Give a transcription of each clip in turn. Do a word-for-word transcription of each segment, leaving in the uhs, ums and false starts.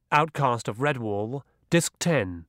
Outcast of Redwall, Disc ten.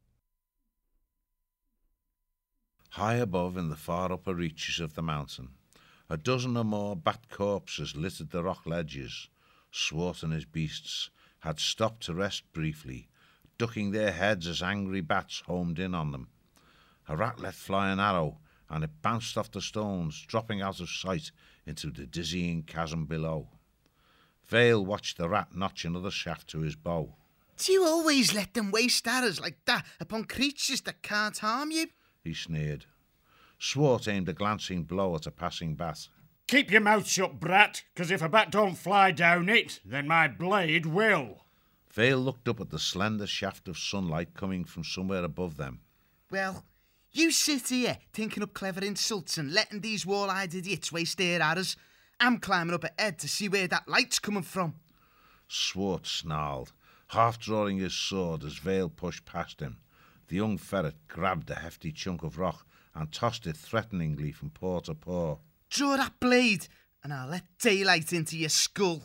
High above in the far upper reaches of the mountain, a dozen or more bat corpses littered the rock ledges. Swart and his beasts had stopped to rest briefly, ducking their heads as angry bats homed in on them. A rat let fly an arrow, and it bounced off the stones, dropping out of sight into the dizzying chasm below. Vale watched the rat notch another shaft to his bow. Do you always let them waste arrows like that upon creatures that can't harm you? He sneered. Swart aimed a glancing blow at a passing bat. Keep your mouth shut, brat, because if a bat don't fly down it, then my blade will. Vale looked up at the slender shaft of sunlight coming from somewhere above them. Well, you sit here thinking up clever insults and letting these wall-eyed idiots waste their arrows. I'm climbing up ahead to see where that light's coming from. Swart snarled, half drawing his sword as Vale pushed past him. The young ferret grabbed a hefty chunk of rock and tossed it threateningly from paw to paw. Draw that blade, and I'll let daylight into your skull.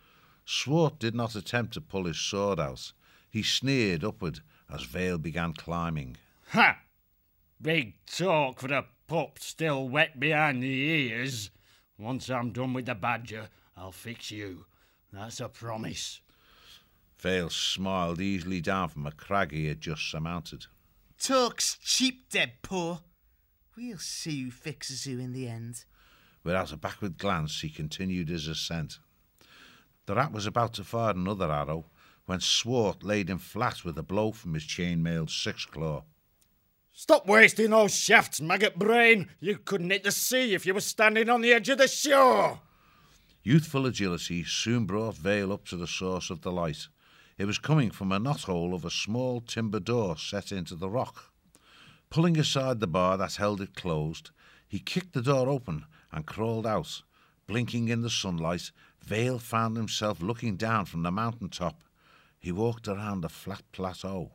Swart did not attempt to pull his sword out. He sneered upward as Vale began climbing. Ha! Big talk for a pup still wet behind the ears. Once I'm done with the badger, I'll fix you. That's a promise. Vale smiled easily down from a crag he had just surmounted. Talk's cheap, dead poor. We'll see who fixes who in the end. Without a backward glance, he continued his ascent. The rat was about to fire another arrow when Swart laid him flat with a blow from his chain-mailed six-claw. Stop wasting those shafts, maggot brain. You couldn't hit the sea if you were standing on the edge of the shore. Youthful agility soon brought Vale up to the source of the light. It was coming from a knothole of a small timber door set into the rock. Pulling aside the bar that held it closed, he kicked the door open and crawled out. Blinking in the sunlight, Vale found himself looking down from the mountain top. He walked around a flat plateau.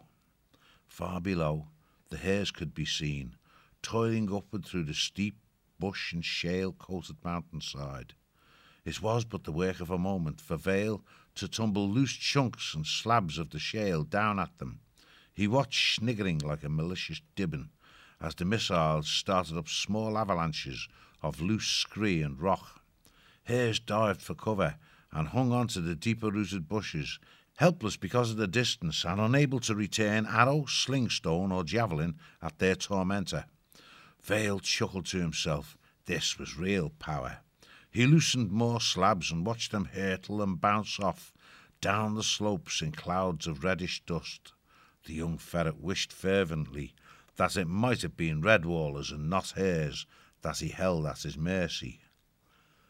Far below, the hares could be seen, toiling upward through the steep bush and shale-coated mountainside. It was but the work of a moment for Vale to tumble loose chunks and slabs of the shale down at them. He watched sniggering like a malicious dibbon as the missiles started up small avalanches of loose scree and rock. Hares dived for cover and hung on to the deeper-rooted bushes, helpless because of the distance and unable to return arrow, sling stone or javelin at their tormentor. Vale chuckled to himself. This was real power. He loosened more slabs and watched them hurtle and bounce off down the slopes in clouds of reddish dust. The young ferret wished fervently that it might have been Redwallers and not hares that he held at his mercy.